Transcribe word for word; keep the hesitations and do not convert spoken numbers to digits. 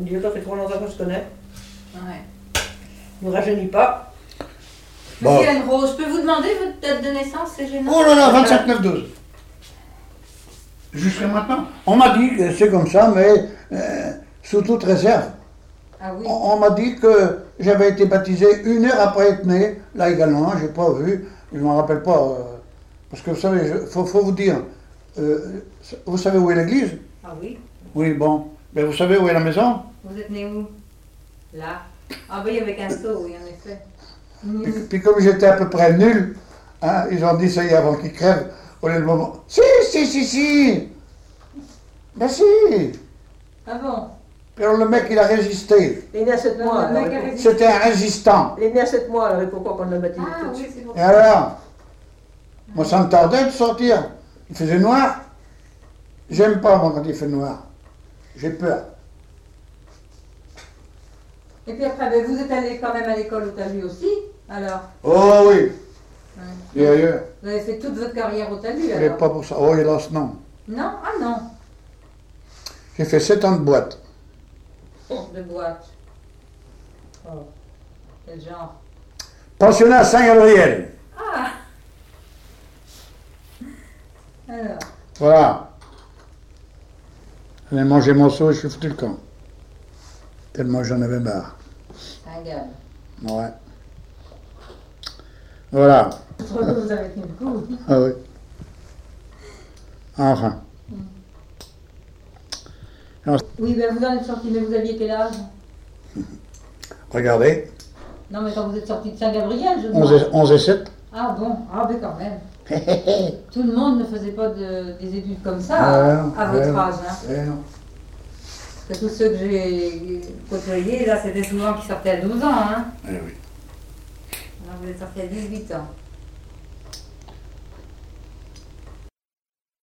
Dieu, ça fait trop longtemps qu'on se connaît. Ouais. Ne vous rajeunis pas. Bon. Monsieur Anne Rose, je peux vous demander votre date de naissance, c'est gênant? Oh là là, vingt-cinq neuf douze. Jusqu'à maintenant. On m'a dit que c'est comme ça, mais euh, sous toute réserve. Ah oui. On, on m'a dit que j'avais été baptisé une heure après être né. Là également, j'ai pas vu. Je ne m'en rappelle pas. Euh, parce que vous savez, il faut, faut vous dire. Euh, vous savez où est l'église? Ah oui. Oui, bon. Mais vous savez où est la maison? Vous êtes né où? Là. Ah oui, avec un seau, oui, en effet. Puis, puis comme j'étais à peu près nul, hein, ils ont dit ça y est avant qu'il crève, au lieu de moment. Si, si, si, si. Ben si. Ah bon? Puis alors le mec il a résisté. Il est né à sept mois. Le alors, mec a il- résisté. C'était un résistant. il est né à sept mois, alors et pourquoi qu'on l'a baptisé Ah tout de oui, suite? c'est pour Et ça. alors, moi ça me tardait de sortir. Il faisait noir. J'aime pas moi quand il fait noir. J'ai peur. Et puis après, ben, vous êtes allé quand même à l'école où t'as vu aussi, alors? Oh oui. Ouais. Et ailleurs. Vous avez fait toute votre carrière au talus, Mais alors? pas pour ça. Oh hélas non. Non? Ah non. J'ai fait sept ans de boîte. De boîte. Oh. Quel genre? Pensionnat à Saint-Gabriel. Ah! Alors. Voilà. J'allais manger mon seau et je suis foutu le camp. Tellement j'en avais marre. Un gars. Ouais. Voilà. Vous avez tenu le coup. Ah oui. Enfin. Alors, Oui, ben vous en êtes sorti, mais vous aviez quel âge? regardez. Non, mais quand vous êtes sorti de Saint-Gabriel, je onze et, onze et sept. Ah bon? Ah ben quand même. Tout le monde ne faisait pas de- des études comme ça Ouais, à, à votre ouais, âge. Hein. Eh non. Parce que tous ceux que j'ai côtoyés, là, c'était souvent qui sortaient à douze ans. Hein. Eh oui. Alors vous êtes sortis à dix-huit ans.